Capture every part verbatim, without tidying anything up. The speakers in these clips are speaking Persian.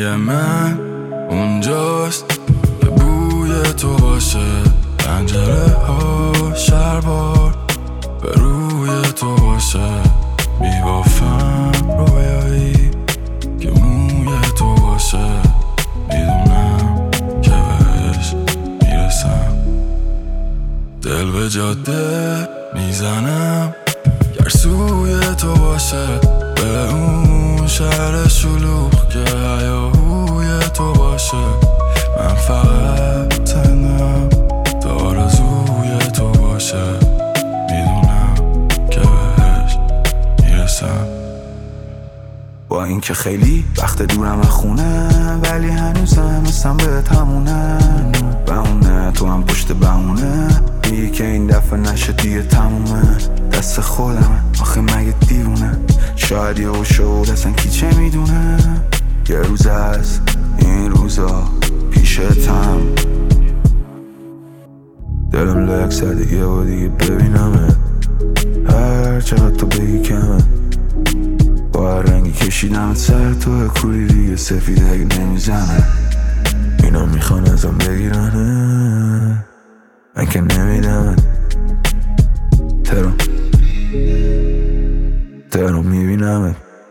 خونه من اونجاست که بوی تو باشه، پنجره ها شربار به روی تو باشه، میبافم رویایی که موی تو باشه، میدونم که بهش میرسم. دل به جاده میزنم گر سوی تو باشه، به اون شهر شلوغ که هیاهوی تو باشه. من فقط تنم تا آرزوی تو باشه، میدونم که بهش میرسم. با این که خیلی وقت دورم از خونه، ولی هنوزم هستم به تمونه. بهونه تو هم پشت بهونه، میگی که این دفعه نشه دیگه تمومه. دست خودمه آخه مگه دیوونه، شاید یه شد اصلا کی چه میدونه. یه روز از این روزا پیشتم، دلم لک زده یه با دیگه ببینمه. هر چقدر تو بگی کمه، با هر رنگی کشیدم سر تو کوری دیگه سفید اگه نمیزنه. اینا میخوان ازم بگیرنه، من که نمیدم. ترام ترام میبینم.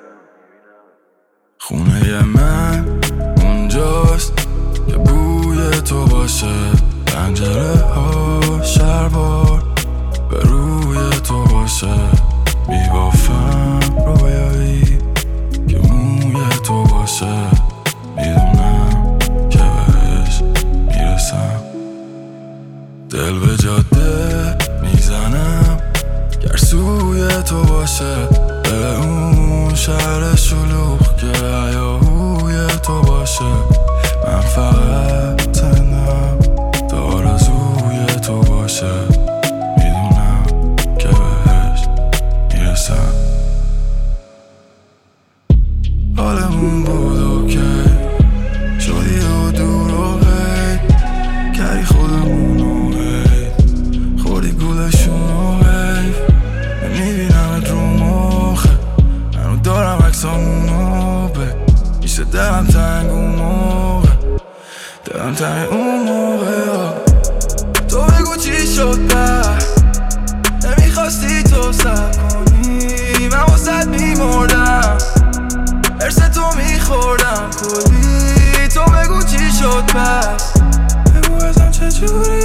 خونه من اونجاست که بوی تو باشه، پنجره ها شربار به روی تو باشه، میبافم رویایی که موی تو باشه، میدونم که بهش میرسم. دل به جاده میزنم گر سوی تو باشه، به اون شهر شلوغ که هیاهوی تو باشه. من فقط تنم تا آرزوی تو باشه، میدونم که بهش میرسم. حالمون بود اوکی، شدی و دور و غیر، کردی خودمون و غیر، خوردی گولشون و غیر. نمیبینم رو مخه، منو دارم عکسامونو به میشه. دلم تنگ اون موقع، دلم تنگ اون موقع. تو بگو چی شد بر نمیخواستی تو سب کنی، من واسد میمردم ارس تو میخوردم کلی. تو بگو چی شد پس، بگو ازم چجوری